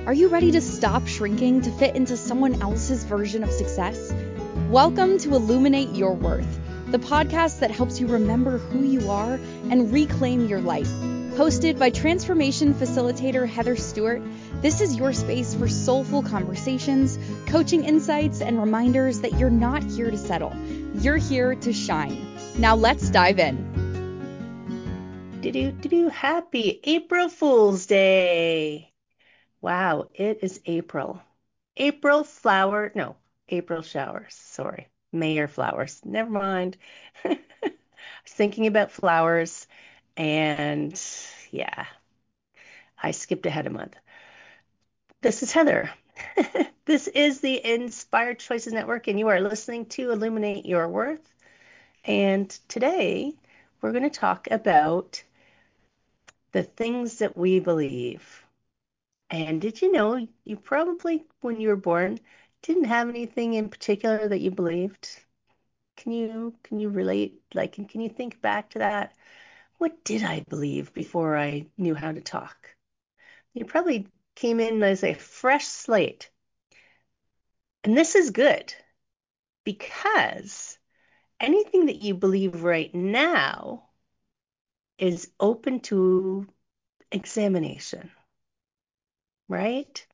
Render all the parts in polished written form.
Are you ready to stop shrinking to fit into someone else's version of success? Welcome to Illuminate Your Worth, the podcast that helps you remember who you are and reclaim your life. Hosted by transformation facilitator Heather Stewart, this is your space for soulful conversations, coaching insights, and reminders that you're not here to settle. You're here to shine. Now let's dive in. Happy April Fool's Day. Wow, it is April. April showers. Sorry. May are flowers. Never mind. I was thinking about flowers and yeah, I skipped ahead a month. This is Heather. This is the Inspired Choices Network, and you are listening to Illuminate Your Worth. And today we're going to talk about the things that we believe. And did you know you probably, when you were born, didn't have anything in particular that you believed? Can you relate? Like, can you think back to that? What did I believe before I knew how to talk? You probably came in as a fresh slate. And this is good because anything that you believe right now is open to examination, right?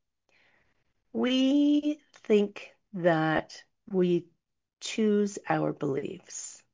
We think that we choose our beliefs.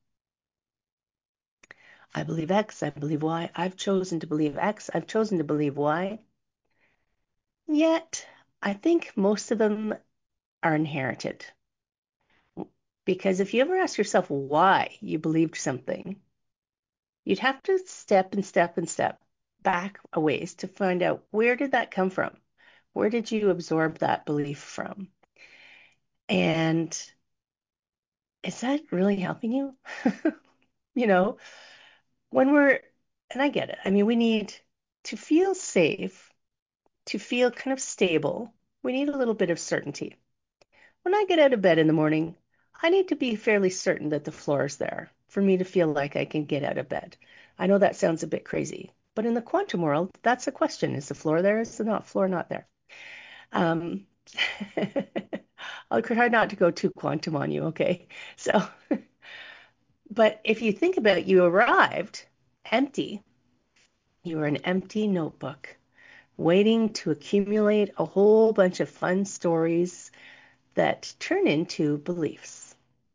I believe X, I believe Y. I've chosen to believe X, I've chosen to believe Y. Yet, I think most of them are inherited. Because if you ever ask yourself why you believed something, you'd have to step back a ways to find out, where did that come from? Where did you absorb that belief from? And is that really helping you? You know, and I get it. I mean, we need to feel safe, to feel kind of stable. We need a little bit of certainty. When I get out of bed in the morning, I need to be fairly certain that the floor is there for me to feel like I can get out of bed. I know that sounds a bit crazy, but in the quantum world, that's a question. Is the floor there? Is the floor not there? Um, I'll try not to go too quantum on you, okay? So, but if you think about it, you arrived empty. You were an empty notebook waiting to accumulate a whole bunch of fun stories that turn into beliefs.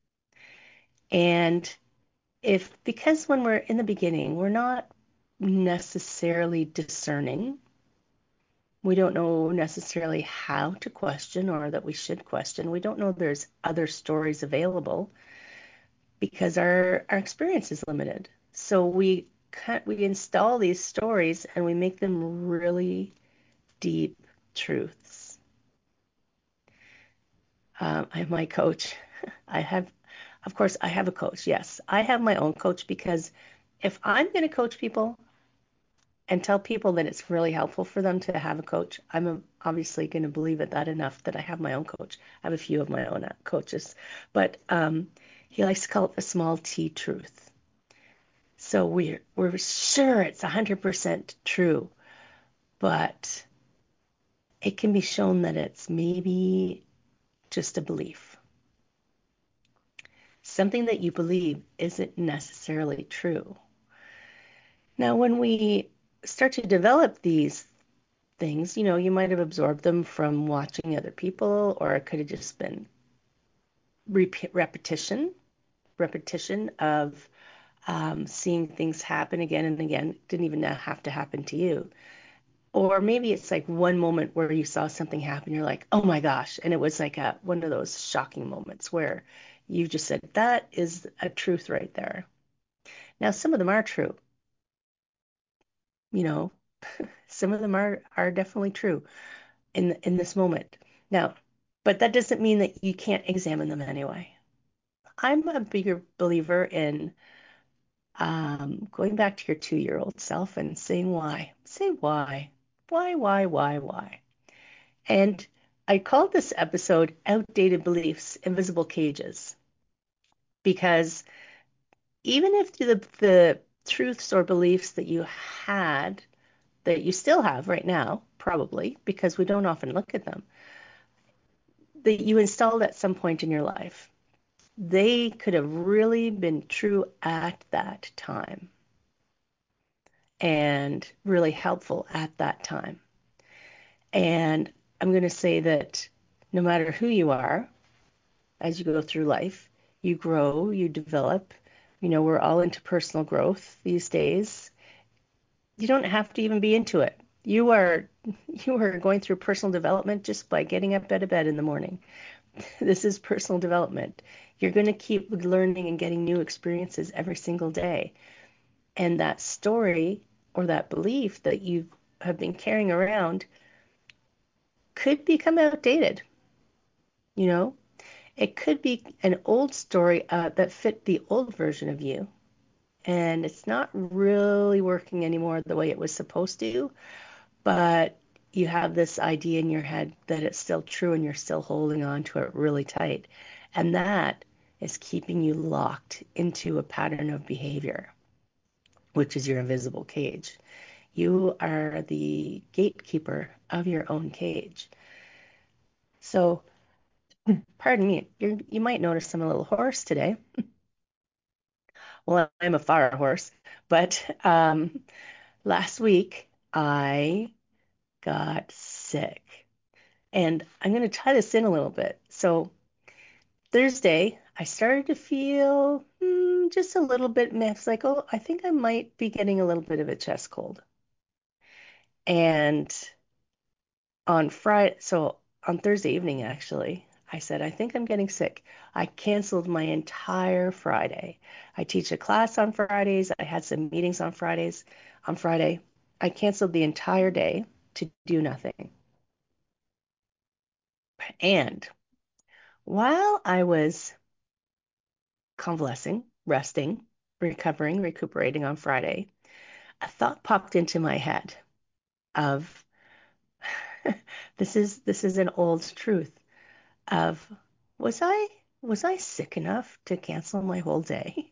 And because when we're in the beginning, we're not necessarily discerning, we don't know necessarily how to question or that we should question. We don't know there's other stories available because our experience is limited. So we install these stories and we make them really deep truths. I have my coach. Of course, I have a coach. Yes, I have my own coach because if I'm going to coach people and tell people that it's really helpful for them to have a coach, I'm obviously going to believe it that enough that I have my own coach. I have a few of my own coaches, but he likes to call it the small T truth. So we're sure it's 100% true, but it can be shown that it's maybe just a belief. Something that you believe isn't necessarily true. Now, when we start to develop these things, you might have absorbed them from watching other people, or it could have just been repetition of seeing things happen again and again. Didn't even have to happen to you. Or maybe it's like one moment where you saw something happen, you're like, oh my gosh. And it was like one of those shocking moments where you just said, that is a truth right there. Now, some of them are true. You know, some of them are definitely true in this moment. Now, but that doesn't mean that you can't examine them anyway. I'm a bigger believer in going back to your 2-year-old self and saying why. Say why. Why? And I called this episode Outdated Beliefs, Invisible Cages, because even if the truths or beliefs that you had that you still have right now, probably, because we don't often look at them, that you installed at some point in your life. They could have really been true at that time and really helpful at that time. And I'm going to say that no matter who you are, as you go through life, you grow, you develop. We're all into personal growth these days. You don't have to even be into it. You are you are going through personal development just by getting up out of bed in the morning. This is personal development. You're going to keep learning and getting new experiences every single day. And that story or that belief that you have been carrying around could become outdated. You know, it could be an old story that fit the old version of you, and it's not really working anymore the way it was supposed to, but you have this idea in your head that it's still true and you're still holding on to it really tight. And that is keeping you locked into a pattern of behavior, which is your invisible cage. You are the gatekeeper of your own cage. So, pardon me, you might notice I'm a little hoarse today. Well, I'm a fire horse, but last week I got sick. And I'm going to tie this in a little bit. So Thursday, I started to feel just a little bit mixed, like, oh, I think I might be getting a little bit of a chest cold. And on Thursday evening, actually, I said, I think I'm getting sick. I canceled my entire Friday. I teach a class on Fridays. I had some meetings on Fridays. On Friday, I canceled the entire day to do nothing. And while I was convalescing, resting, recuperating on Friday, a thought popped into my head of this is an old truth of was I was I sick enough to cancel my whole day?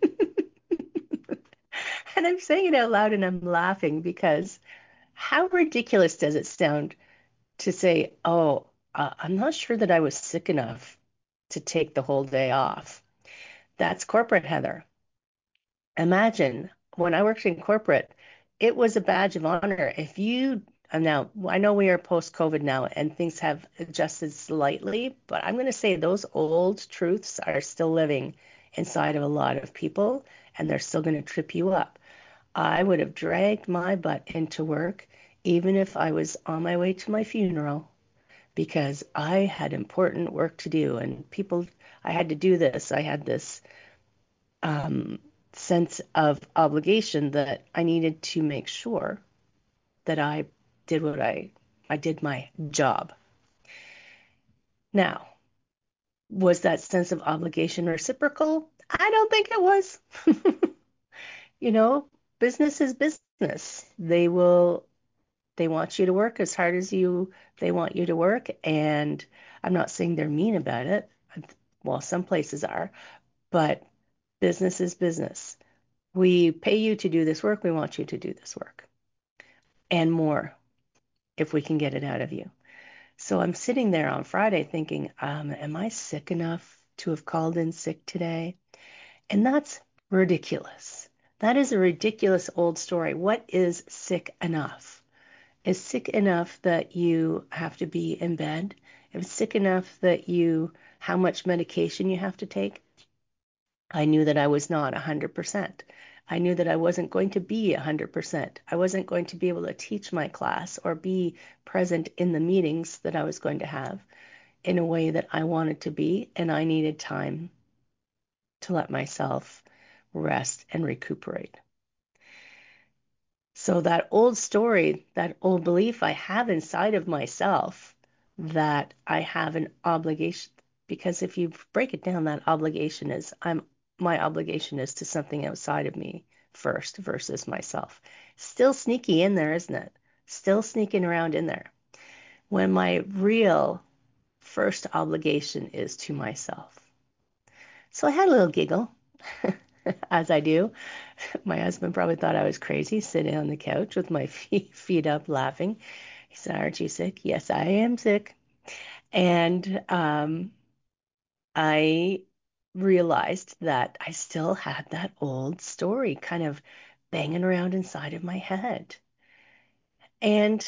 And I'm saying it out loud and I'm laughing because how ridiculous does it sound to say, oh, I'm not sure that I was sick enough to take the whole day off. That's corporate, Heather. Imagine when I worked in corporate, it was a badge of honor. If you now, I know we are post-COVID now and things have adjusted slightly, but I'm going to say those old truths are still living inside of a lot of people and they're still going to trip you up. I would have dragged my butt into work even if I was on my way to my funeral because I had important work to do and I had to do this. I had this um, sense of obligation that I needed to make sure that I did I did my job. Now, was that sense of obligation reciprocal? I don't think it was. You know, business is business. They want you to work as hard as they want you to work, and I'm not saying they're mean about it. Well, some places are, but business is business. We pay you to do this work. We want you to do this work and more if we can get it out of you. So I'm sitting there on Friday thinking, am I sick enough to have called in sick today? And that's ridiculous. That is a ridiculous old story. What is sick enough? Is sick enough that you have to be in bed? Is sick enough that how much medication you have to take? I knew that I was not 100%. I knew that I wasn't going to be 100%. I wasn't going to be able to teach my class or be present in the meetings that I was going to have in a way that I wanted to be, and I needed time to let myself rest and recuperate. So that old story, that old belief I have inside of myself that I have an obligation, because if you break it down, that obligation is my obligation is to something outside of me first versus myself. Still sneaky in there, isn't it? Still sneaking around in there. When my real first obligation is to myself. So I had a little giggle as I do. My husband probably thought I was crazy sitting on the couch with my feet up laughing. He said, "Aren't you sick?" Yes, I am sick. And I realized that I still had that old story kind of banging around inside of my head. And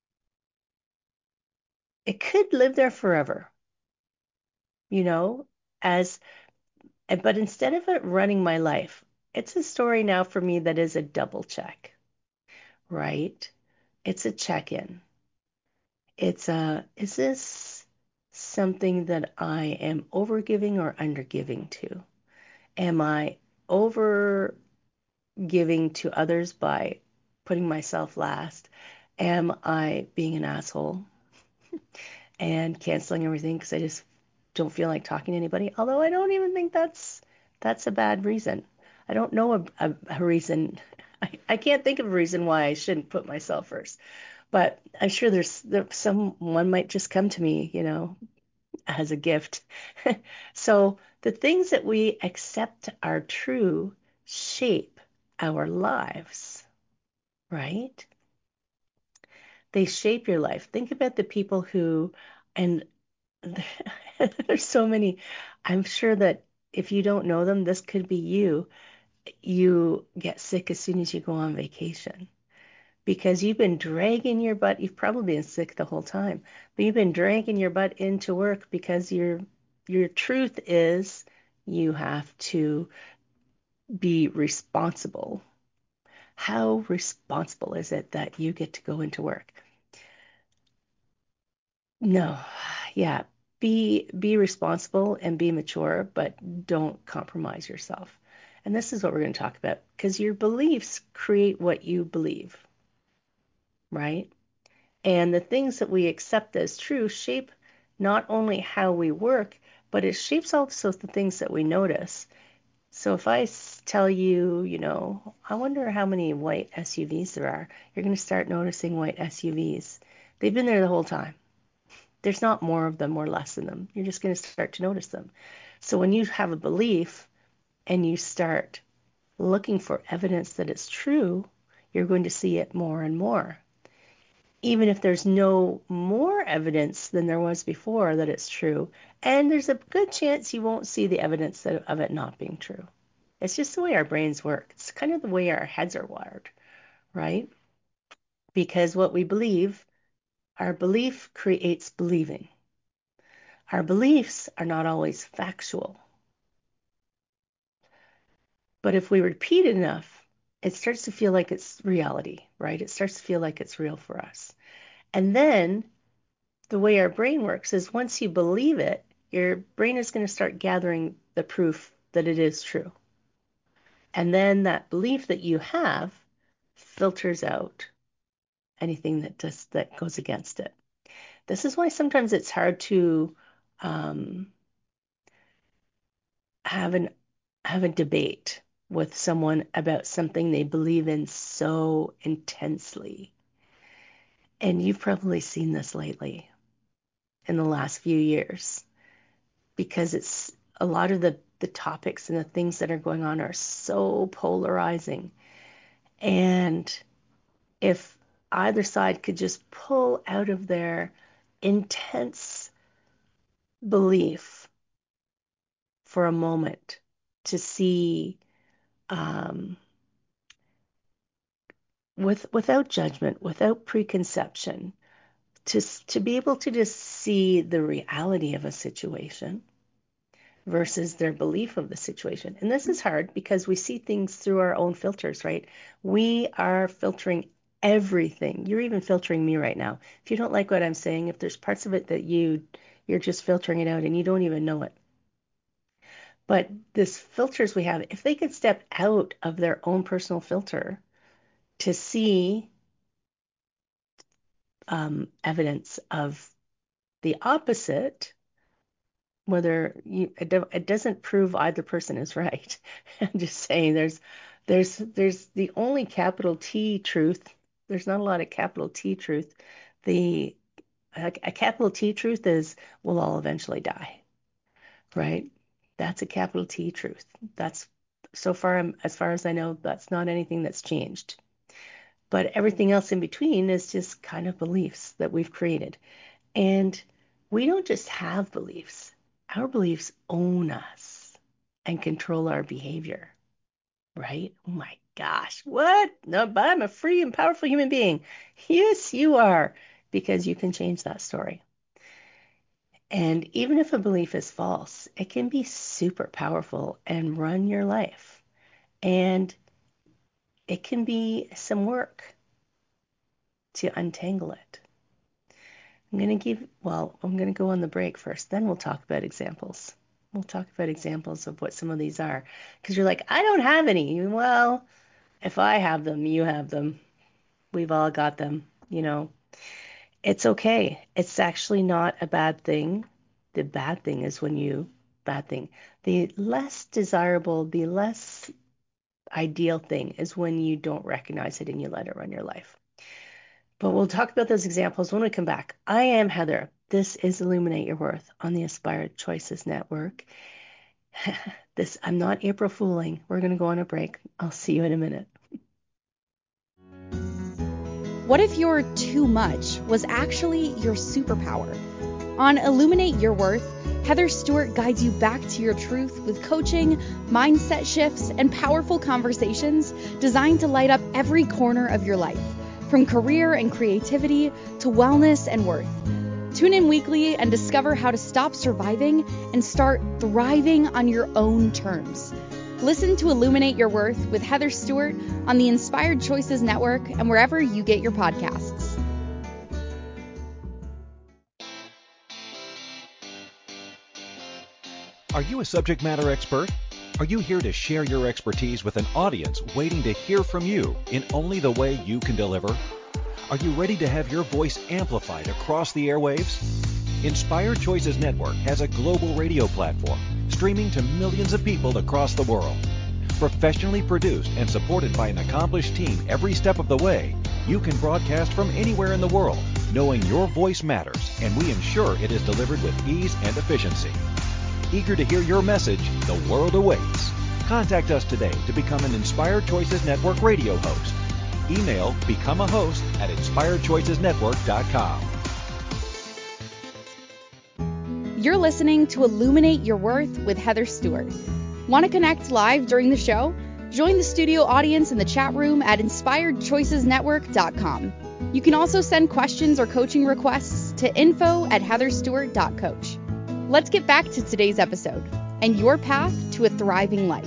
it could live there forever, you know, as but instead of it running my life, it's a story now for me that is a double check, right? It's a check-in. Is this something that I am overgiving or undergiving to? Am I over giving to others by putting myself last? Am I being an asshole and canceling everything because I just don't feel like talking to anybody? Although I don't even think that's a bad reason. I don't know a reason. I can't think of a reason why I shouldn't put myself first. But I'm sure there's someone might just come to me, as a gift. So the things that we accept are true shape our lives, right? They shape your life. Think about the people who, and there's so many. I'm sure that if you don't know them, this could be you. You get sick as soon as you go on vacation because you've been dragging your butt. You've probably been sick the whole time, but you've been dragging your butt into work because your truth is you have to be responsible. How responsible is it that you get to go into work? No, yeah, be responsible and be mature, but don't compromise yourself. And this is what we're going to talk about because your beliefs create what you believe, right? And the things that we accept as true shape not only how we work, but it shapes also the things that we notice. So if I tell you, I wonder how many white SUVs there are, you're going to start noticing white SUVs. They've been there the whole time. There's not more of them or less of them. You're just going to start to notice them. So when you have a belief and you start looking for evidence that it's true, you're going to see it more and more. Even if there's no more evidence than there was before that it's true, and there's a good chance you won't see the evidence of it not being true. It's just the way our brains work. It's kind of the way our heads are wired, right? Because what we believe, our belief creates believing. Our beliefs are not always factual, but if we repeat it enough, it starts to feel like it's reality, right? It starts to feel like it's real for us. And then the way our brain works is once you believe it, your brain is going to start gathering the proof that it is true. And then that belief that you have filters out anything that goes against it. This is why sometimes it's hard to um, have an have a debate with someone about something they believe in so intensely. And you've probably seen this lately in the last few years because it's a lot of the topics and the things that are going on are so polarizing. And if either side could just pull out of their intense belief for a moment to see um, without judgment, without preconception, to be able to just see the reality of a situation versus their belief of the situation. And this is hard because we see things through our own filters, right? We are filtering everything. You're even filtering me right now. If you don't like what I'm saying, if there's parts of it that you're just filtering it out and you don't even know it. But this filters we have, if they could step out of their own personal filter to see evidence of the opposite, whether it doesn't prove either person is right. I'm just saying there's the only capital T truth. There's not a lot of capital T truth. The a capital T truth is we'll all eventually die, right? That's a capital T truth. That's So far, as far as I know, that's not anything that's changed. But everything else in between is just kind of beliefs that we've created. And we don't just have beliefs, our beliefs own us and control our behavior, right? Oh my gosh, what? No, but I'm a free and powerful human being. Yes, you are, because you can change that story. And even if a belief is false, it can be super powerful and run your life. And it can be some work to untangle it. I'm going to go on the break first, then we'll talk about examples. We'll talk about examples of what some of these are. Because you're like, I don't have any. Well, if I have them, you have them. We've all got them, you know. It's okay. It's actually not a bad thing. The bad thing is bad thing. The less desirable, the less ideal thing is when you don't recognize it and you let it run your life. But we'll talk about those examples when we come back. I am Heather. This is Illuminate Your Worth on the Inspired Choices Network. I'm not April fooling. We're going to go on a break. I'll see you in a minute. What if your too much was actually your superpower? On Illuminate Your Worth, Heather Stewart guides you back to your truth with coaching, mindset shifts, and powerful conversations designed to light up every corner of your life, from career and creativity to wellness and worth. Tune in weekly and discover how to stop surviving and start thriving on your own terms. Listen to Illuminate Your Worth with Heather Stewart on the Inspired Choices Network and wherever you get your podcasts. Are you a subject matter expert? Are you here to share your expertise with an audience waiting to hear from you in only the way you can deliver? Are you ready to have your voice amplified across the airwaves? Inspired Choices Network has a global radio platform streaming to millions of people across the world. Professionally produced and supported by an accomplished team every step of the way, you can broadcast from anywhere in the world, knowing your voice matters, and we ensure it is delivered with ease and efficiency. Eager to hear your message, the world awaits. Contact us today to become an Inspired Choices Network radio host. Email becomeahost@inspiredchoicesnetwork.com. You're listening to Illuminate Your Worth with Heather Stewart. Want to connect live during the show? Join the studio audience in the chat room at inspiredchoicesnetwork.com. You can also send questions or coaching requests to info@heatherstewart.coach. Let's get back to today's episode and your path to a thriving life.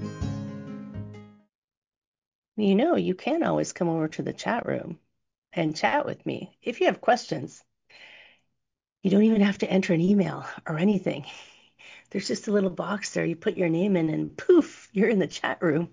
You know, you can always come over to the chat room and chat with me if you have questions. You don't even have to enter an email or anything. There's just a little box there. You put your name in and poof, you're in the chat room.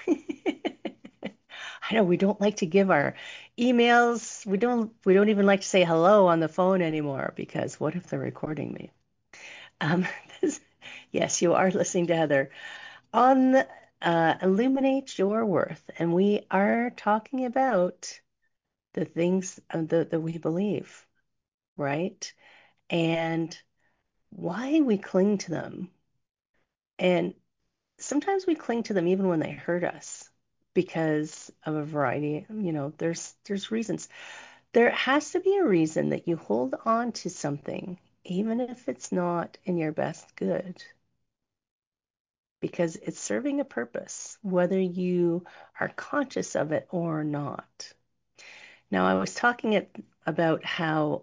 I know we don't like to give our emails. We don't even like to say hello on the phone anymore because what if they're recording me? Um, yes, you are listening to Heather on Illuminate Your Worth, and we are talking about the things that we believe, right? And why we cling to them. And sometimes we cling to them even when they hurt us because of a variety, there's reasons. There has to be a reason that you hold on to something, even if it's not in your best good, because it's serving a purpose, whether you are conscious of it or not. Now, I was talking about how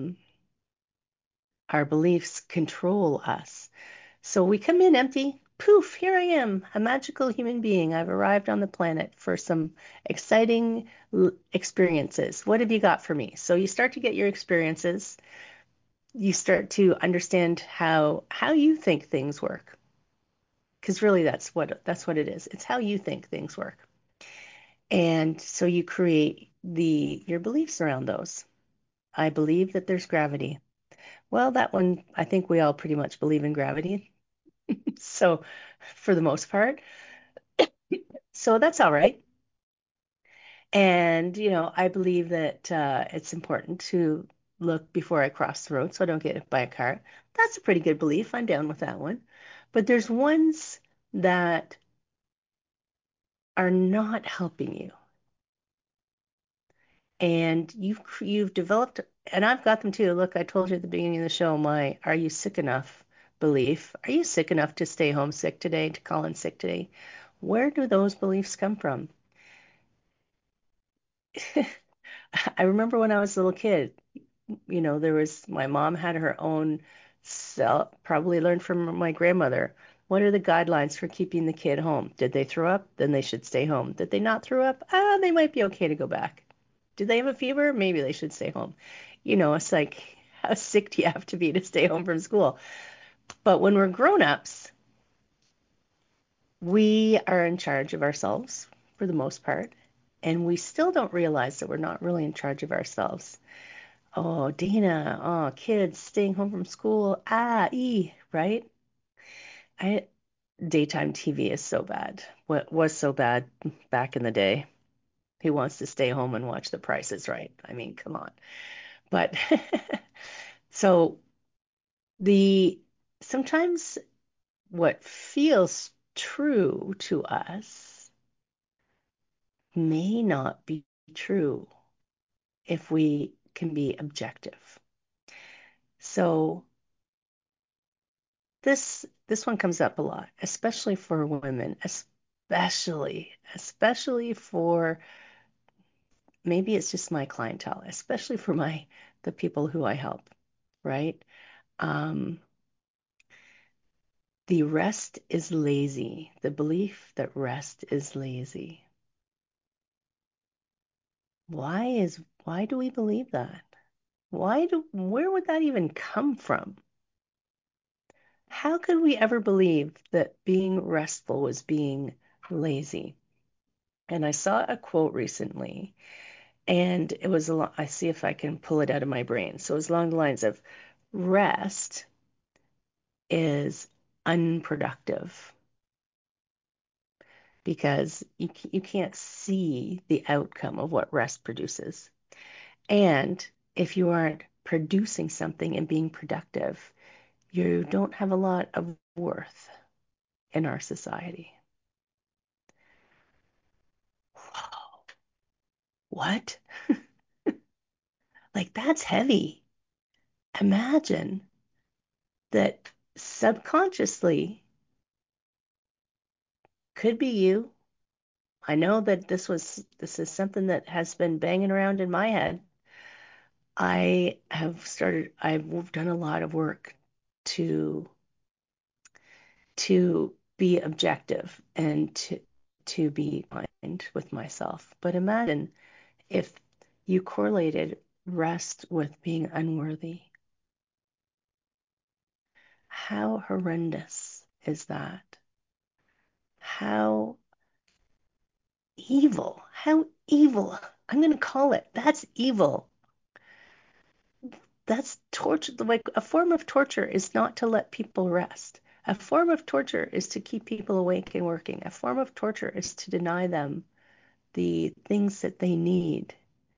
our beliefs control us. So we come in empty. Poof, here I am, a magical human being. I've arrived on the planet for some exciting experiences. What have you got for me? So you start to get your experiences. You start to understand how you think things work. Because really that's what it is. It's how you think things work. And so you create your beliefs around those. I believe that there's gravity. Well, that one, I think we all pretty much believe in gravity. So for the most part, so that's all right. And, I believe that it's important to look before I cross the road so I don't get hit by a car. That's a pretty good belief. I'm down with that one. But there's ones that are not helping you. And you've developed, and I've got them too. Look, I told you at the beginning of the show, my "Are you sick enough?" belief. Are you sick enough to stay home sick today, to call in sick today? Where do those beliefs come from? I remember when I was a little kid, there was my mom had her own self, probably learned from my grandmother. What are the guidelines for keeping the kid home? Did they throw up? Then they should stay home. Did they not throw up? They might be okay to go back. Did they have a fever? Maybe they should stay home. It's like, how sick do you have to be to stay home from school? But when we're grown-ups, we are in charge of ourselves for the most part, and we still don't realize that we're not really in charge of ourselves. Oh, Dana, oh, kids staying home from school, right? I Daytime TV is so bad. What was so bad back in the day? Who wants to stay home and watch The Price is Right? I mean, come on. But so the sometimes what feels true to us may not be true if we can be objective. So this one comes up a lot, especially for women, especially for, maybe it's just my clientele, especially for the people who I help, right? Um, the rest is lazy. The belief that rest is lazy. Why do we believe that? Where would that even come from? How could we ever believe that being restful was being lazy? And I saw a quote recently, and it was I see if I can pull it out of my brain. So it was along the lines of rest is unproductive because you can't see the outcome of what rest produces. And if you aren't producing something and being productive, you don't have a lot of worth in our society. Whoa, what? Like, that's heavy. Imagine that subconsciously could be you. I know that this is something that has been banging around in my head. I've done a lot of work to be objective and to be kind with myself. But imagine if you correlated rest with being unworthy. How horrendous is that? How evil. How evil. I'm going to call it. That's evil. That's torture. Like, a form of torture is not to let people rest. A form of torture is to keep people awake and working. A form of torture is to deny them the things that they need.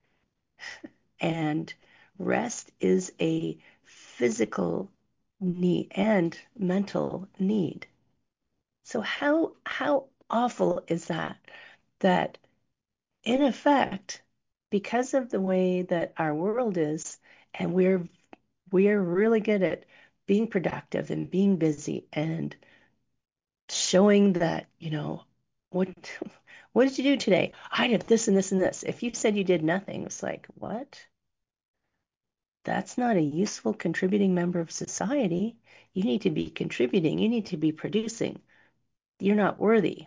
And rest is a physical need and mental need. So how awful is that? That in effect, because of the way that our world is, and we're really good at being productive and being busy and showing that, what what did you do today? I did this and this and this. If you said you did nothing, it's like, what? That's not a useful contributing member of society. You need to be contributing. You need to be producing. You're not worthy.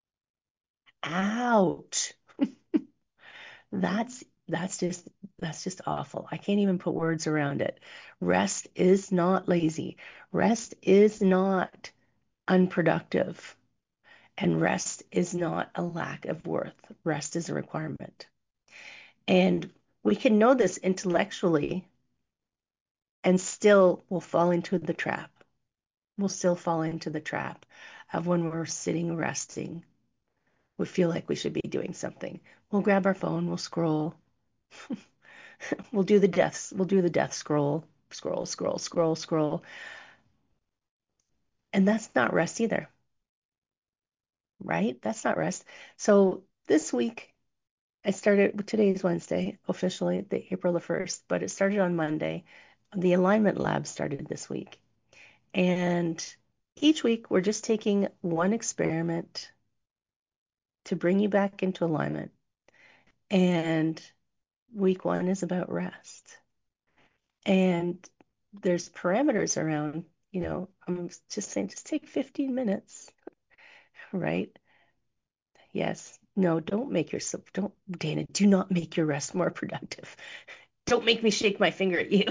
Ouch. That's that's just awful. I can't even put words around it. Rest is not lazy. Rest is not unproductive. And rest is not a lack of worth. Rest is a requirement. And we can know this intellectually and still will fall into the trap. We'll still fall into the trap of when we're sitting resting. We feel like we should be doing something. We'll grab our phone, we'll scroll. We'll do the death scroll, scroll, scroll, scroll, scroll. And that's not rest either. right? That's not rest. So this week, I started, today is Wednesday, officially, April the 1st, but it started on Monday. The alignment lab started this week. And each week, we're just taking one experiment to bring you back into alignment. And week one is about rest. And there's parameters around, I'm just saying, just take 15 minutes, right? Yes. No, don't make yourself, don't, Dana, do not make your rest more productive. Don't make me shake my finger at you.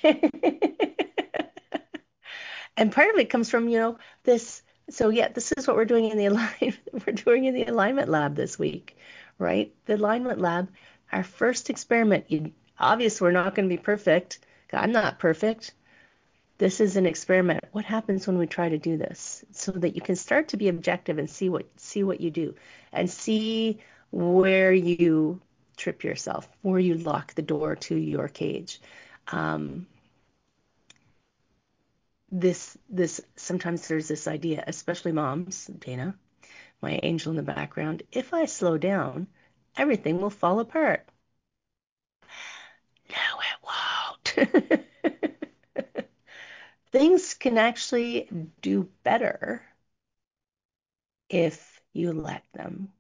And part of it comes from, this. So yeah, this is what we're doing in the alignment. We're doing in the alignment lab this week, right? The alignment lab, our first experiment. Obviously, we're not going to be perfect. I'm not perfect. This is an experiment. What happens when we try to do this, so that you can start to be objective and see what you do, and see where you trip yourself, where you lock the door to your cage. Um, this sometimes there's this idea, especially moms, Dana, my angel in the background. If I slow down, everything will fall apart. No, it won't. Things can actually do better if you let them.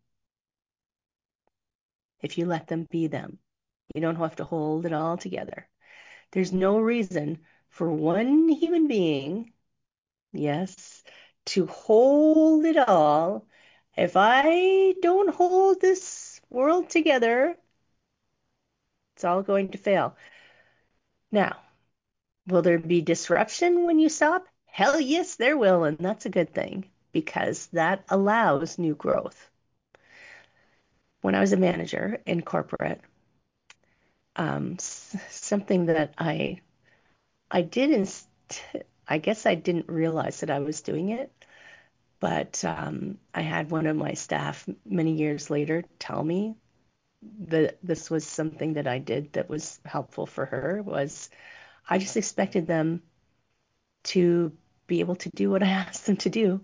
If you let them be them. You don't have to hold it all together. There's no reason for one human being, yes, to hold it all. If I don't hold this world together, it's all going to fail. Now, will there be disruption when you stop? Hell yes, there will, and that's a good thing because that allows new growth. When I was a manager in corporate, something that I didn't, I guess I didn't realize that I was doing it, but I had one of my staff many years later tell me that this was something that I did that was helpful for her. Was I just expected them to be able to do what I asked them to do.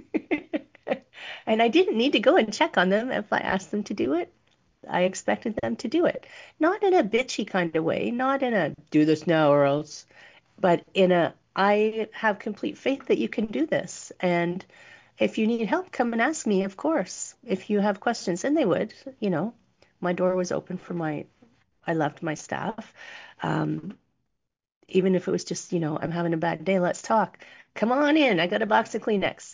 And I didn't need to go and check on them if I asked them to do it. I expected them to do it. Not in a bitchy kind of way, not in a do this now or else, but in a I have complete faith that you can do this. And if you need help, come and ask me, of course. If you have questions, and they would, my door was open for I loved my staff. Um, Even if it was just, I'm having a bad day, let's talk. Come on in. I got a box of Kleenex.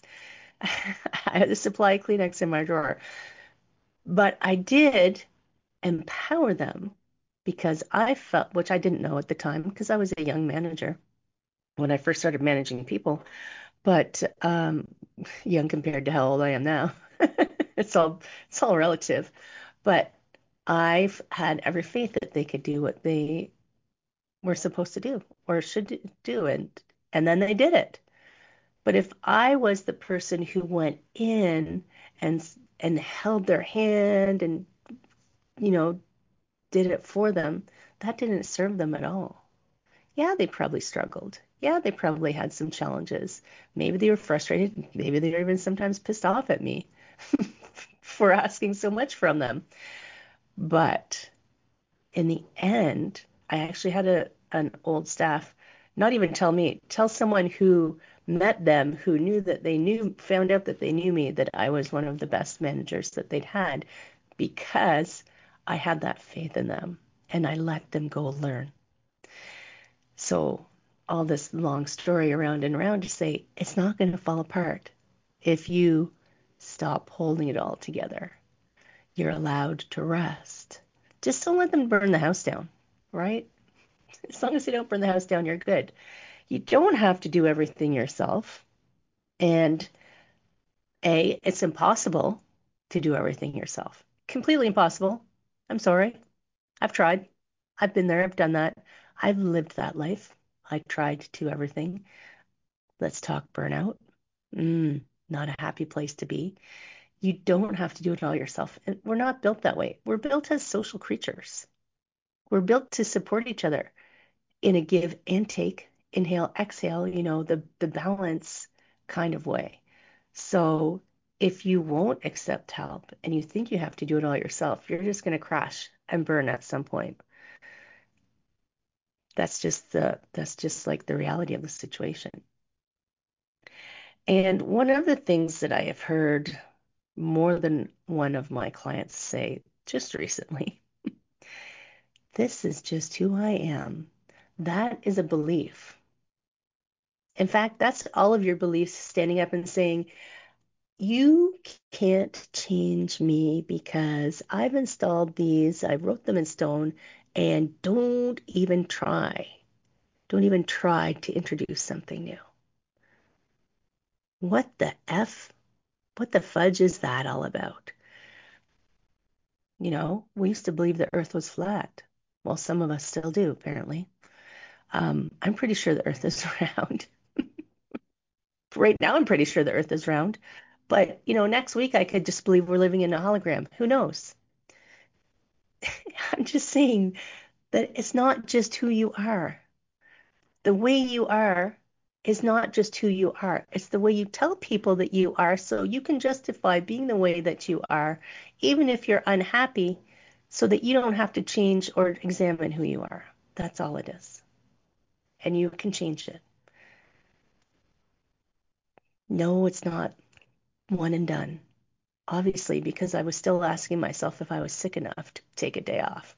I had a supply of Kleenex in my drawer. But I did empower them because I felt, which I didn't know at the time, because I was a young manager when I first started managing people, but young compared to how old I am now. It's all relative. But I've had every faith that they could do what they were supposed to do or should do, and then they did it. But if I was the person who went in and and held their hand and you know did it for them, that didn't serve them at all. Yeah, they probably struggled. Yeah, they probably had some challenges. Maybe they were frustrated. Maybe they were even sometimes pissed off at me for asking so much from them. But in the end, I actually had an old staff not even tell me, tell someone who met them, who knew that they knew, found out that they knew me, that I was one of the best managers that they'd had because I had that faith in them and I let them go learn. So all this long story around and around to say it's not going to fall apart if you stop holding it all together. You're allowed to rest. Just don't let them burn the house down, right? As long as they don't burn the house down, you're good. You don't have to do everything yourself. And it's impossible to do everything yourself. Completely impossible. I'm sorry. I've tried. I've been there. I've done that. I've lived that life. I tried to do everything. Let's talk burnout. Not a happy place to be. You don't have to do it all yourself. And we're not built that way. We're built as social creatures. We're built to support each other in a give and take, inhale, exhale, the balance kind of way. So if you won't accept help and you think you have to do it all yourself, you're just going to crash and burn at some point. That's just like the reality of the situation. And one of the things that I have heard more than one of my clients say just recently, this is just who I am. That is a belief. In fact, that's all of your beliefs standing up and saying, you can't change me because I've installed these, I wrote them in stone, and don't even try. Don't even try to introduce something new. What the F? What the fudge is that all about? We used to believe the earth was flat. Well, some of us still do, apparently. I'm pretty sure the earth is round. Right now, I'm pretty sure the earth is round. But, next week I could just believe we're living in a hologram. Who knows? I'm just saying that it's not just who you are. The way you are is not just who you are. It's the way you tell people that you are so you can justify being the way that you are, even if you're unhappy, so that you don't have to change or examine who you are. That's all it is. And you can change it. No, it's not one and done. Obviously, because I was still asking myself if I was sick enough to take a day off.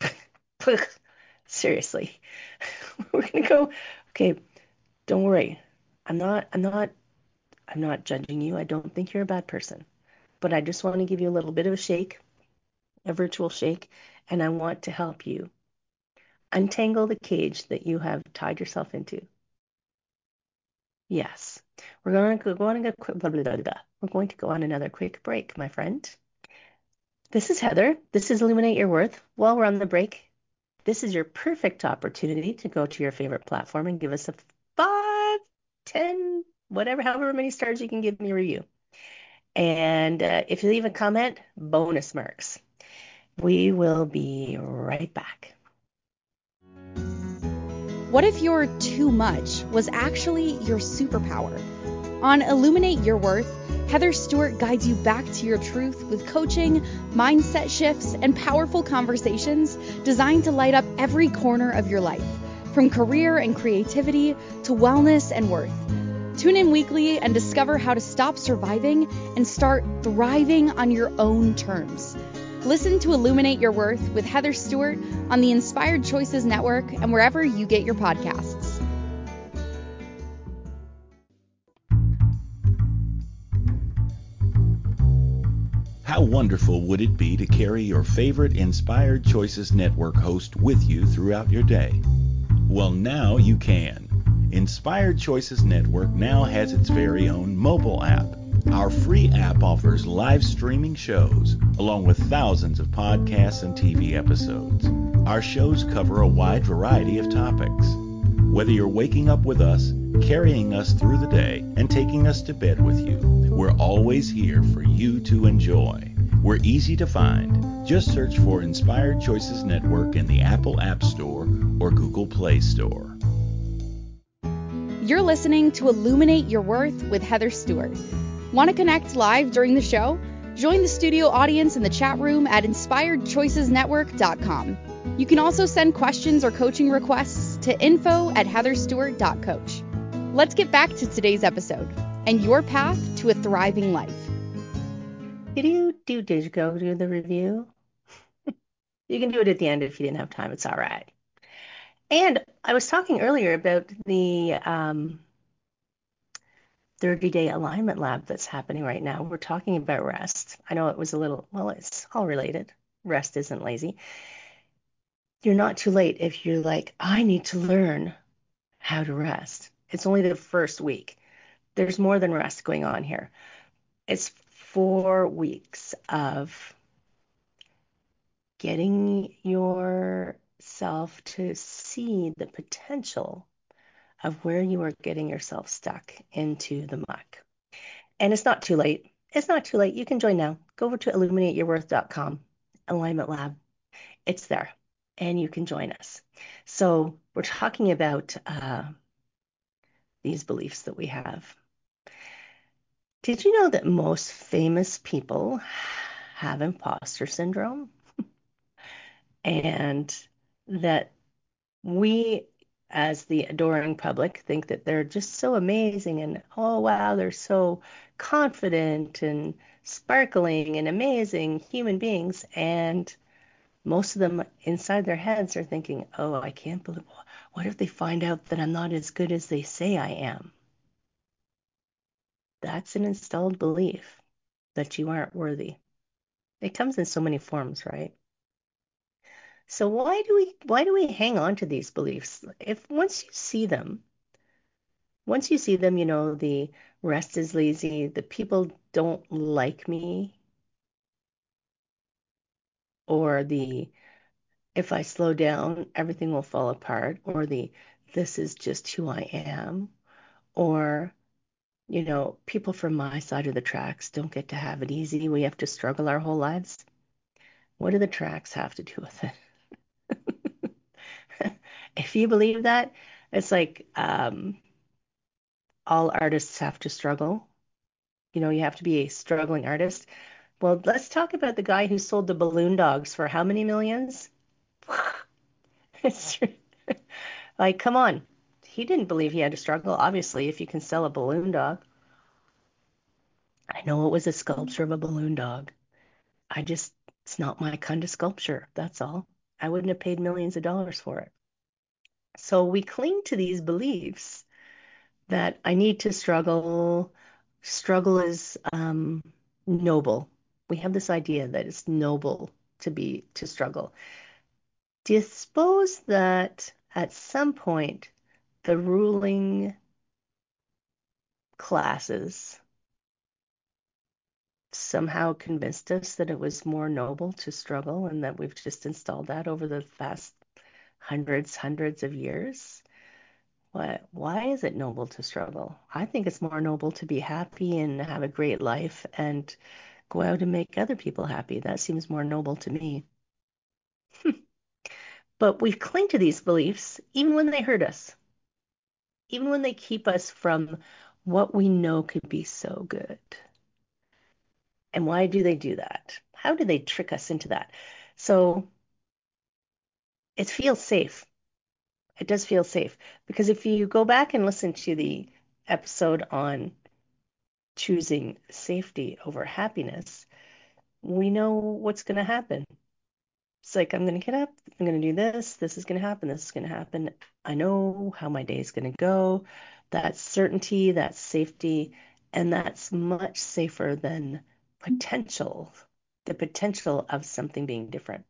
Seriously. We're gonna go, okay, don't worry. I'm not judging you. I don't think you're a bad person. But I just want to give you a little bit of a shake, a virtual shake, and I want to help you untangle the cage that you have tied yourself into. Yes. We're going to go on a quick blah, blah, blah, blah. We're going to go on another quick break, my friend. This is Heather. This is Illuminate Your Worth. While we're on the break, this is your perfect opportunity to go to your favorite platform and give us a 5, 10, whatever, however many stars you can give me a review. And if you leave a comment, bonus marks. We will be right back. What if your too much was actually your superpower? On Illuminate Your Worth, Heather Stewart guides you back to your truth with coaching, mindset shifts, and powerful conversations designed to light up every corner of your life, from career and creativity to wellness and worth. Tune in weekly and discover how to stop surviving and start thriving on your own terms. Listen to Illuminate Your Worth with Heather Stewart on the Inspired Choices Network and wherever you get your podcasts. How wonderful would it be to carry your favorite Inspired Choices Network host with you throughout your day? Well, now you can. Inspired Choices Network now has its very own mobile app. Our free app offers live streaming shows, along with thousands of podcasts and TV episodes. Our shows cover a wide variety of topics. Whether you're waking up with us, carrying us through the day, and taking us to bed with you, we're always here for you to enjoy. We're easy to find. Just search for Inspired Choices Network in the Apple App Store or Google Play Store. You're listening to Illuminate Your Worth with Heather Stewart. Want to connect live during the show? Join the studio audience in the chat room at inspiredchoicesnetwork.com. You can also send questions or coaching requests to info@heatherstewart.coach. Let's get back to today's episode and your path to a thriving life. Did you go do the review? You can do it at the end if you didn't have time. It's all right. And I was talking earlier about the 30-day alignment lab that's happening right now. We're talking about rest. I know it was it's all related. Rest isn't lazy. You're not too late if you're like, I need to learn how to rest. It's only the first week. There's more than rest going on here. It's 4 weeks of getting yourself to see the potential of where you are getting yourself stuck into the muck. And it's not too late. It's not too late. You can join now. Go over to illuminateyourworth.com, Alignment Lab. It's there, and you can join us. So we're talking about these beliefs that we have. Did you know that most famous people have imposter syndrome? And that we, as the adoring public, think that they're just so amazing and oh wow, they're so confident and sparkling and amazing human beings. And most of them inside their heads are thinking, oh, I can't believe, what if they find out that I'm not as good as they say I am? That's an installed belief that you aren't worthy. It comes in so many forms, right? So why do we hang on to these beliefs? If once you see them, the rest is lazy, the people don't like me, or the if I slow down, everything will fall apart, or the this is just who I am, or people from my side of the tracks don't get to have it easy. We have to struggle our whole lives. What do the tracks have to do with it? If you believe that, it's like all artists have to struggle. You have to be a struggling artist. Well, let's talk about the guy who sold the balloon dogs for how many millions? It's like, come on. He didn't believe he had to struggle. Obviously, if you can sell a balloon dog. I know it was a sculpture of a balloon dog. It's not my kind of sculpture. That's all. I wouldn't have paid millions of dollars for it. So we cling to these beliefs that I need to struggle. Struggle is noble. We have this idea that it's noble to struggle. Do you suppose that at some point the ruling classes somehow convinced us that it was more noble to struggle and that we've just installed that over the past hundreds of years? Why is it noble to struggle? I think it's more noble to be happy and have a great life and go out and make other people happy. That seems more noble to me. But we cling to these beliefs even when they hurt us, even when they keep us from what we know could be so good. And why do they do that? How do they trick us into that? So it feels safe. It does feel safe because if you go back and listen to the episode on choosing safety over happiness, we know what's going to happen. It's like, I'm going to get up, I'm going to do this is going to happen, this is going to happen. I know how my day is going to go. That's certainty, that's safety, and that's much safer than potential, the potential of something being different.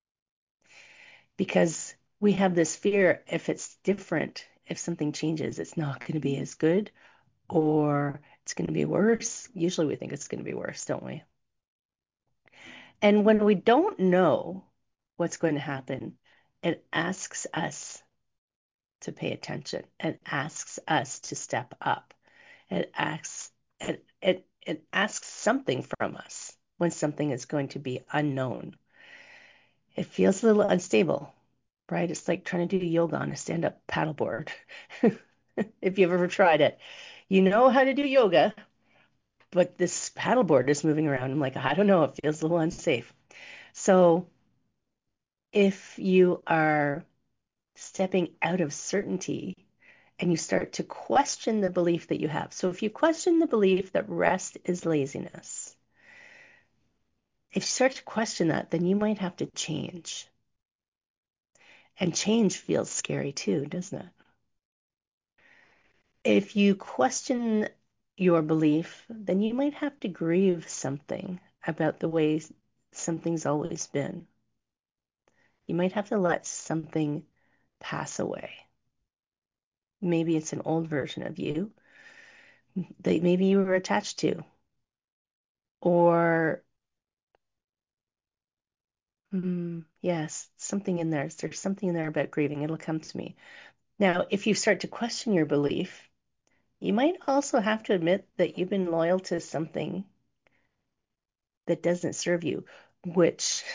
Because we have this fear if it's different, if something changes, it's not going to be as good or it's going to be worse. Usually we think it's going to be worse, don't we? And when we don't know what's going to happen, it asks us to pay attention. It asks us to step up. It asks something from us when something is going to be unknown. It feels a little unstable, right? It's like trying to do yoga on a stand-up paddleboard. If you've ever tried it, you know how to do yoga, but this paddleboard is moving around. I'm like, I don't know, it feels a little unsafe. So if you are stepping out of certainty and you start to question the belief that you have. So if you question the belief that rest is laziness, if you start to question that, then you might have to change. And change feels scary too, doesn't it? If you question your belief, then you might have to grieve something about the way something's always been. You might have to let something pass away. Maybe it's an old version of you that maybe you were attached to. Or, yes, something in there. There's something in there about grieving. It'll come to me. Now, if you start to question your belief, you might also have to admit that you've been loyal to something that doesn't serve you, which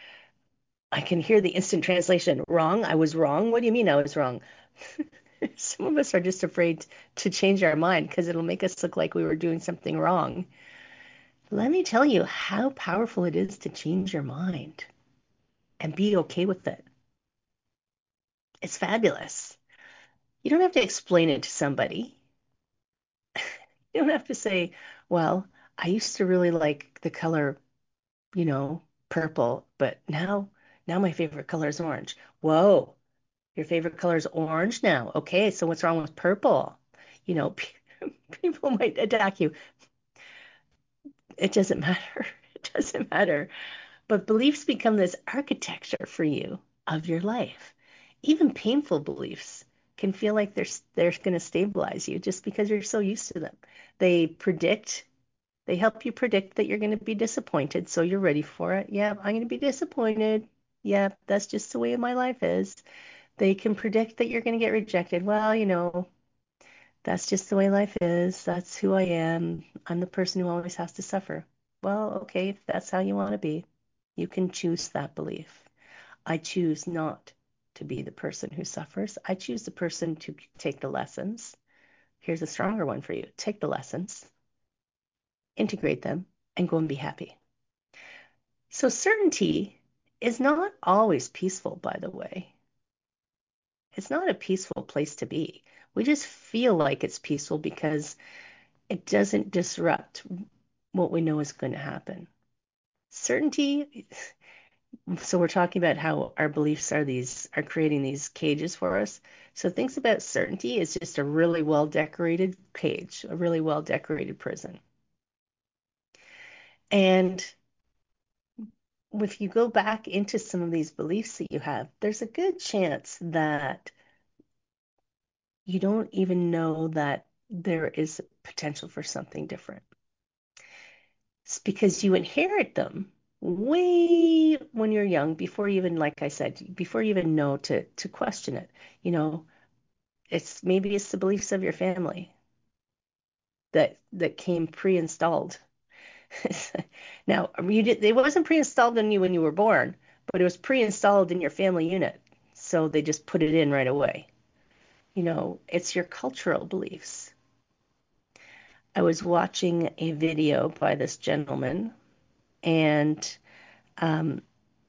I can hear the instant translation. Wrong? I was wrong? What do you mean I was wrong? So Some of us are just afraid to change our mind because it'll make us look like we were doing something wrong. Let me tell you how powerful it is to change your mind and be okay with it. It's fabulous. You don't have to explain it to somebody. You don't have to say, well, I used to really like the color, you know, purple, but now my favorite color is orange. Whoa, your favorite color is orange now. Okay, so what's wrong with purple? You know, people might attack you. It doesn't matter. It doesn't matter. But beliefs become this architecture for you of your life. Even painful beliefs can feel like they're going to stabilize you just because you're so used to them. They predict, they help you predict that you're going to be disappointed, so you're ready for it. Yeah, I'm going to be disappointed. Yeah, that's just the way my life is. They can predict that you're going to get rejected. Well, that's just the way life is. That's who I am. I'm the person who always has to suffer. Well, okay, if that's how you want to be, you can choose that belief. I choose not to be the person who suffers. I choose the person to take the lessons. Here's a stronger one for you. Take the lessons, integrate them, and go and be happy. So certainty is not always peaceful, by the way. It's not a peaceful place to be. We just feel like it's peaceful because it doesn't disrupt what we know is going to happen. Certainty, so we're talking about how our beliefs are creating these cages for us. So things about certainty is just a really well decorated cage, a really well decorated prison. And if you go back into some of these beliefs that you have, there's a good chance that you don't even know that there is potential for something different. It's because you inherit them way when you're young, before you even, like I said, before you even know to question it. You know, maybe it's the beliefs of your family that came pre-installed. Now, it wasn't pre-installed in you when you were born, but it was pre-installed in your family unit. So they just put it in right away. It's your cultural beliefs. I was watching a video by this gentleman, and um,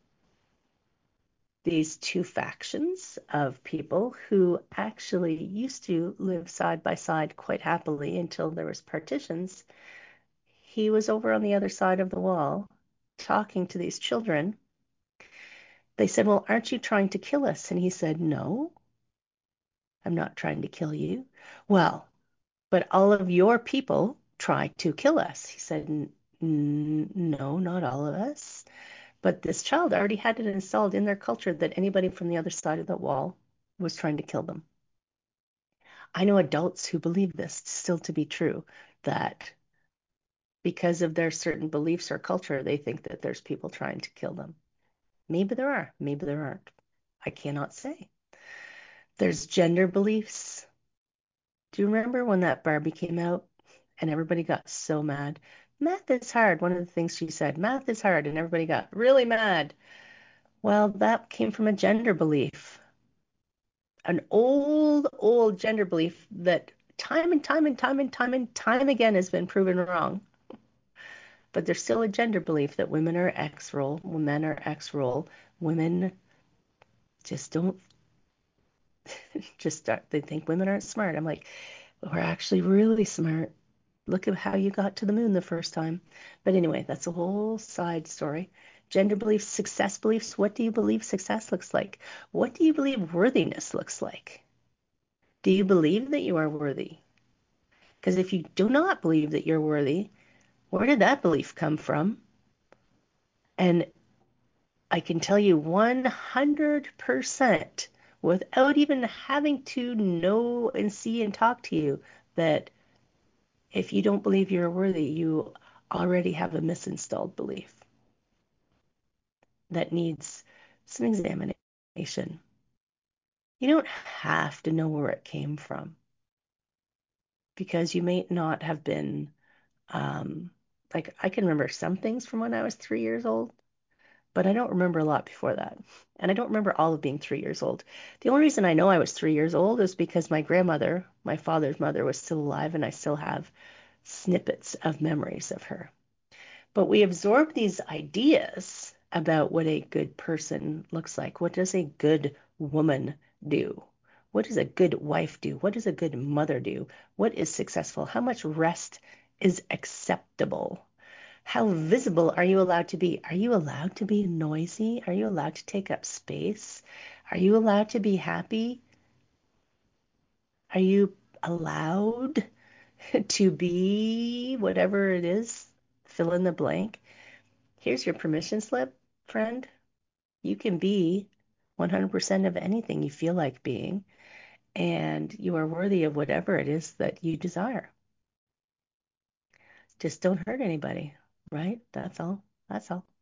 these two factions of people who actually used to live side by side quite happily until there was partitions. He was over on the other side of the wall talking to these children. They said, well, aren't you trying to kill us? And he said, no, I'm not trying to kill you. Well, but all of your people tried to kill us. He said, no, not all of us. But this child already had it installed in their culture that anybody from the other side of the wall was trying to kill them. I know adults who believe this still to be true, that because of their certain beliefs or culture, they think that there's people trying to kill them. Maybe there are, maybe there aren't. I cannot say. There's gender beliefs. Do you remember when that Barbie came out and everybody got so mad? Math is hard. One of the things she said, math is hard, and everybody got really mad. Well, that came from a gender belief, an old gender belief that time and time and time and time and time again has been proven wrong. But there's still a gender belief that women are X role, men are X role. Women just don't just start, they think women aren't smart. I'm like, we're actually really smart. Look at how you got to the moon the first time. But anyway, that's a whole side story. Gender beliefs, success beliefs. What do you believe success looks like? What do you believe worthiness looks like? Do you believe that you are worthy? Because if you do not believe that you're worthy, where did that belief come from? And I can tell you 100% without even having to know and see and talk to you that if you don't believe you're worthy, you already have a misinstalled belief that needs some examination. You don't have to know where it came from because you may not have been, like, I can remember some things from when I was 3 years old, but I don't remember a lot before that. And I don't remember all of being 3 years old. The only reason I know I was 3 years old is because my grandmother, my father's mother, was still alive, and I still have snippets of memories of her. But we absorb these ideas about what a good person looks like. What does a good woman do? What does a good wife do? What does a good mother do? What is successful? How much rest is acceptable? How visible are you allowed to be? Are you allowed to be noisy? Are you allowed to take up space? Are you allowed to be happy? Are you allowed to be whatever it is? Fill in the blank. Here's your permission slip, friend. You can be 100% of anything you feel like being, and you are worthy of whatever it is that you desire. Just don't hurt anybody, right? That's all. That's all.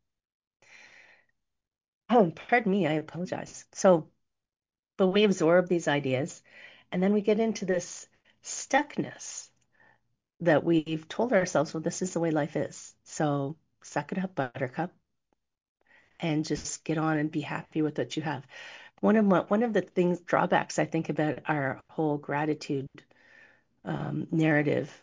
Oh, pardon me, I apologize. But we absorb these ideas, and then we get into this stuckness that we've told ourselves, well, this is the way life is. So suck it up, buttercup, and just get on and be happy with what you have. One of the things drawbacks I think about our whole gratitude narrative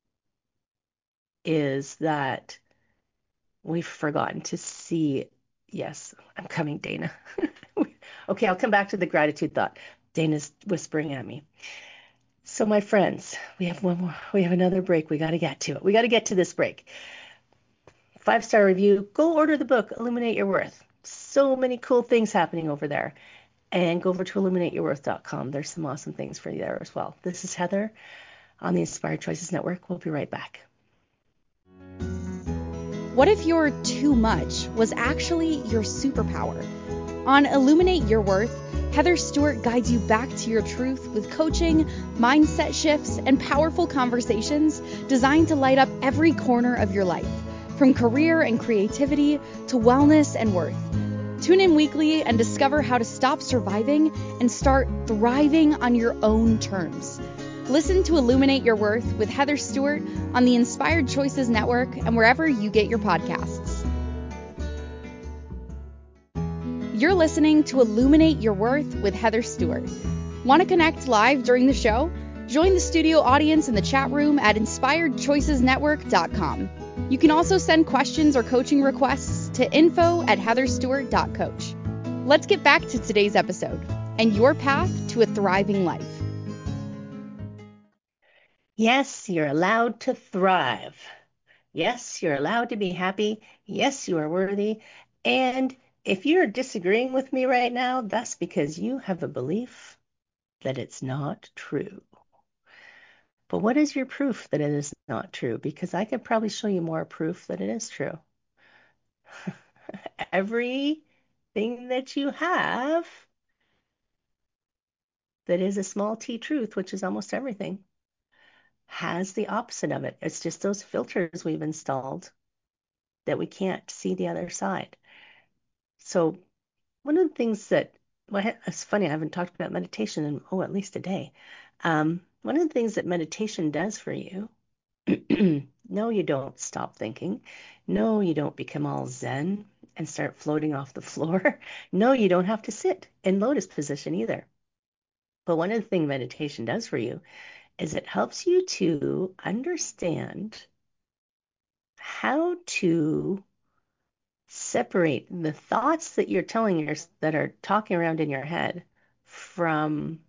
is that we've forgotten to see. Yes, I'm coming, Dana. Okay, I'll come back to the gratitude thought. Dana's whispering at me. So my friends, we have one more. We have another break. We got to get to it. We got to get to this break. 5-star review. Go order the book, Illuminate Your Worth. So many cool things happening over there. And go over to illuminateyourworth.com. There's some awesome things for you there as well. This is Heather on the Inspired Choices Network. We'll be right back. What if your too much was actually your superpower? On Illuminate Your Worth, Heather Stewart guides you back to your truth with coaching, mindset shifts, and powerful conversations designed to light up every corner of your life, from career and creativity to wellness and worth. Tune in weekly and discover how to stop surviving and start thriving on your own terms. Listen to Illuminate Your Worth with Heather Stewart on the Inspired Choices Network and wherever you get your podcasts. You're listening to Illuminate Your Worth with Heather Stewart. Want to connect live during the show? Join the studio audience in the chat room at inspiredchoicesnetwork.com. You can also send questions or coaching requests to info@heatherstewart.coach. Let's get back to today's episode and your path to a thriving life. Yes, you're allowed to thrive. Yes, you're allowed to be happy. Yes, you are worthy. And if you're disagreeing with me right now, that's because you have a belief that it's not true. But what is your proof that it is not true? Because I could probably show you more proof that it is true. Everything that you have that is a small t truth, which is almost everything, has the opposite of it. It's just those filters we've installed that we can't see the other side. So one of the things that, well, it's funny, I haven't talked about meditation in, at least a day. One of the things that meditation does for you, no, you don't stop thinking. No, you don't become all zen and start floating off the floor. No, you don't have to sit in lotus position either. But one of the things meditation does for you is it helps you to understand how to separate the thoughts that you're telling that are talking around in your head from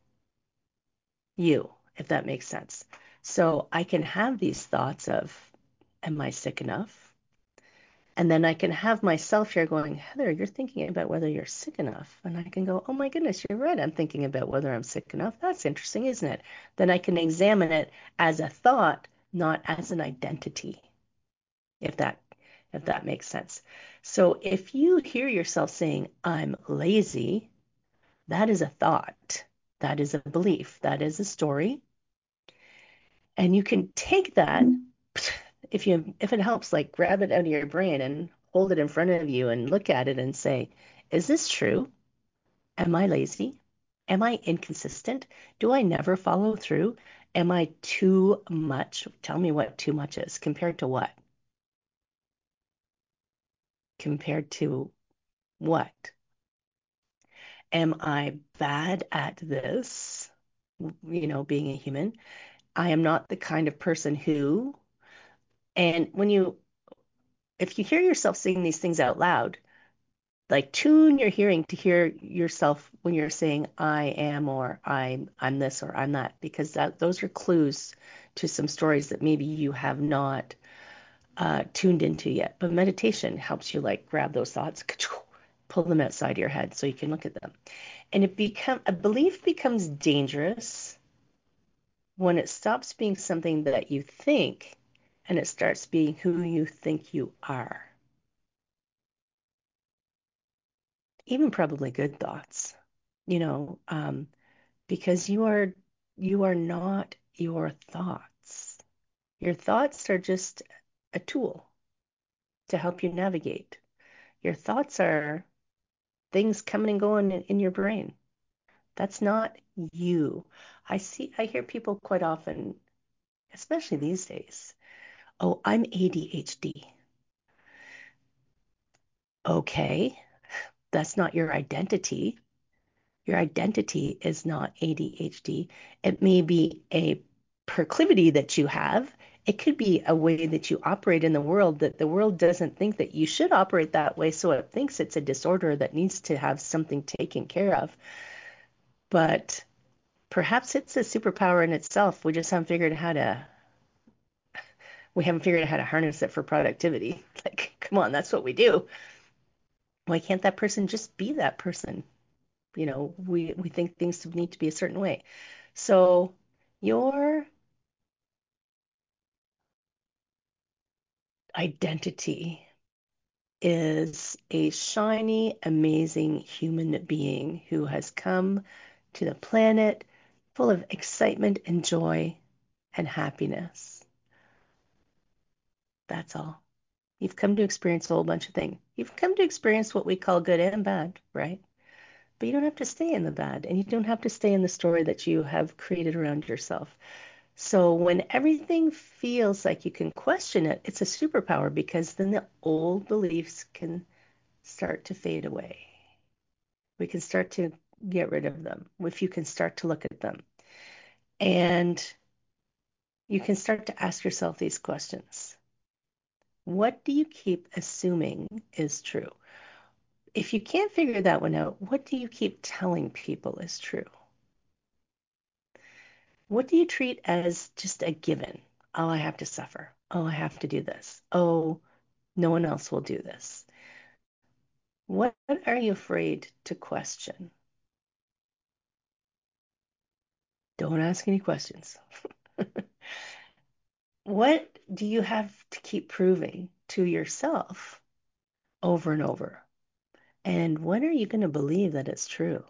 you, if that makes sense. So I can have these thoughts of, am I sick enough? And then I can have myself here going, Heather, you're thinking about whether you're sick enough. And I can go, oh my goodness, you're right. I'm thinking about whether I'm sick enough. That's interesting, isn't it? Then I can examine it as a thought, not as an identity, if that makes sense. So if you hear yourself saying, I'm lazy, that is a thought. That is a belief. That is a story. And you can take that, if it helps, like grab it out of your brain and hold it in front of you and look at it and say, is this true? Am I lazy? Am I inconsistent? Do I never follow through? Am I too much? Tell me what too much is compared to what? compared to what? Am I bad at this? Being a human. I am not the kind of person who, and if you hear yourself saying these things out loud, like tune your hearing to hear yourself when you're saying I am, or I'm this, or I'm that, because those are clues to some stories that maybe you have not tuned into yet. But meditation helps you like grab those thoughts, pull them outside your head so you can look at them. And a belief becomes dangerous when it stops being something that you think and it starts being who you think you are. Even probably good thoughts, because you are not your thoughts. Your thoughts are just a tool to help you navigate. Your thoughts are things coming and going in your brain. That's not you. I hear people quite often, especially these days, oh, I'm ADHD. Okay, that's not your identity. Your identity is not ADHD. It may be a proclivity that you have. It could be a way that you operate in the world that the world doesn't think that you should operate that way, so it thinks it's a disorder that needs to have something taken care of. But perhaps it's a superpower in itself. We haven't figured out how to harness it for productivity. Like, come on, that's what we do. Why can't that person just be that person? We think things need to be a certain way. So your identity is a shiny, amazing human being who has come to the planet full of excitement and joy and happiness. That's all. You've come to experience a whole bunch of things. You've come to experience what we call good and bad, right? But you don't have to stay in the bad, and you don't have to stay in the story that you have created around yourself. So when everything feels like you can question it, it's a superpower, because then the old beliefs can start to fade away. We can start to get rid of them if you can start to look at them. And you can start to ask yourself these questions. What do you keep assuming is true? If you can't figure that one out, what do you keep telling people is true? What do you treat as just a given? Oh, I have to suffer. Oh, I have to do this. Oh, no one else will do this. What are you afraid to question? Don't ask any questions. What do you have to keep proving to yourself over and over? And when are you going to believe that it's true?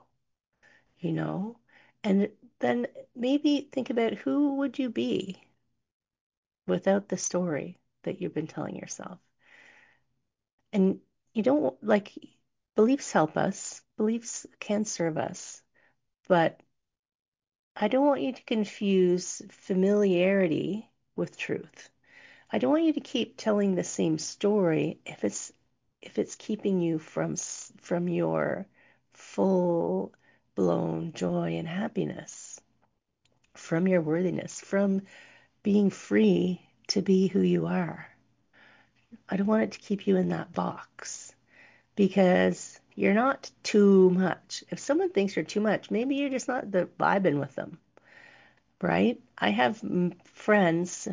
And then maybe think about, who would you be without the story that you've been telling yourself? And you don't like, beliefs help us, beliefs can serve us, but I don't want you to confuse familiarity with truth. I don't want you to keep telling the same story if it's keeping you from your full blown joy and happiness, from your worthiness, from being free to be who you are. I don't want it to keep you in that box, because you're not too much. If someone thinks you're too much, maybe you're just not vibing with them, right? I have friends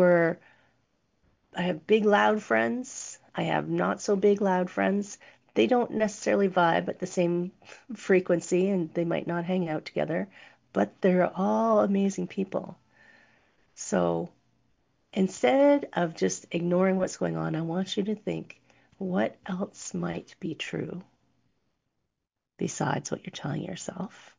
I have big, loud friends. I have not so big, loud friends. They don't necessarily vibe at the same frequency, and they might not hang out together, but they're all amazing people. So instead of just ignoring what's going on, I want you to think, what else might be true besides what you're telling yourself?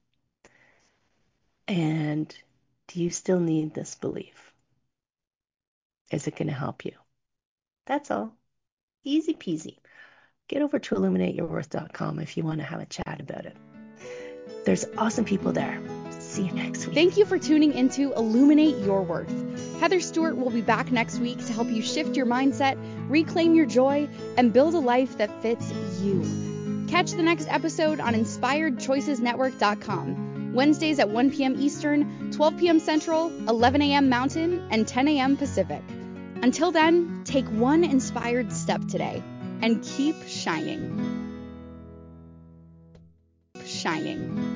And do you still need this belief? Is it going to help you? That's all. Easy peasy. Get over to illuminateyourworth.com if you want to have a chat about it. There's awesome people there. See you next week. Thank you for tuning into Illuminate Your Worth. Heather Stewart will be back next week to help you shift your mindset, reclaim your joy, and build a life that fits you. Catch the next episode on InspiredChoicesNetwork.com, Wednesdays at 1 p.m. Eastern, 12 p.m. Central, 11 a.m. Mountain, and 10 a.m. Pacific. Until then, take one inspired step today and keep shining.